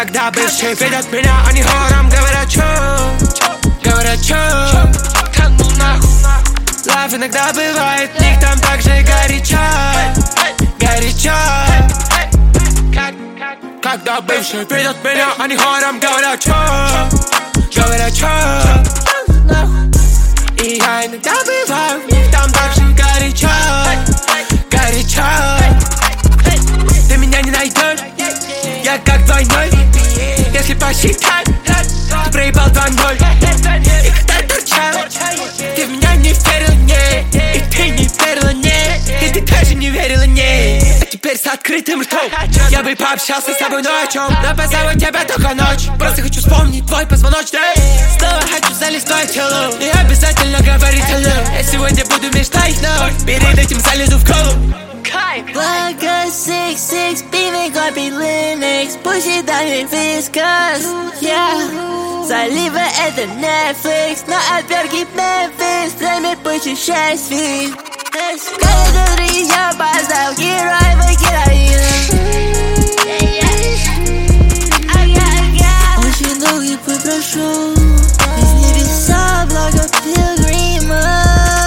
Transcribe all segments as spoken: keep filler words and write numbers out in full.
Когда бывшие видят меня, они хором говорят чё, говорят чё. Да ну нахуй. Лав иногда бывает, в них там так же горячо, горячо. Когда бывшие видят меня, они хором говорят чё, говорят чё. И я иногда бываю, в них там так же горячо, горячо. Ты меня не найдешь, я как двойной. Если посчитать, ты проебал два ноль. И когда торчал, ты в меня не верила, не. И ты не верила, не. И ты тоже не верила, не. А теперь с открытым ртом я бы пообщался с тобой ночью, но позову тебя только ночь. Просто хочу вспомнить твой позвоночник. Снова хочу залезть в твое тело и обязательно говорить hello. Я сегодня буду мечтать, но перед этим залезу в колу. Black six six, beaming копи Linux, push it down your viscous, yeah. Залива это Netflix, на отверги Memphis, время почищай свит. Каждый три я поставил героя героина. Очень долгий путь прошел, из небеса благо пилгрима.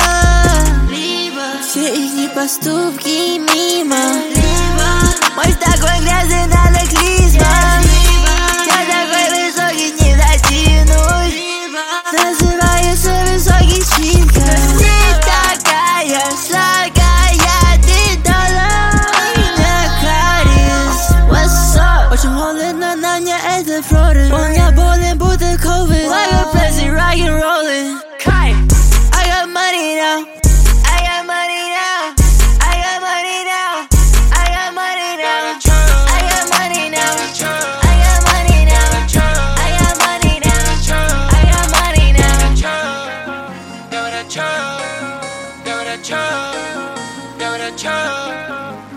Все их поступки мимо. Мой такой грязный, надо клизма. Я такой высокий, не дотянусь. Называется высокий чинка. Ты такая сладкая, ты дала меня кариес. What's up? Очень холодно на мне, это флорид. Он я болен, будто ковид. Like a Pepsi, rock and rollin'. I got money now. Cho, cho, cho, cho.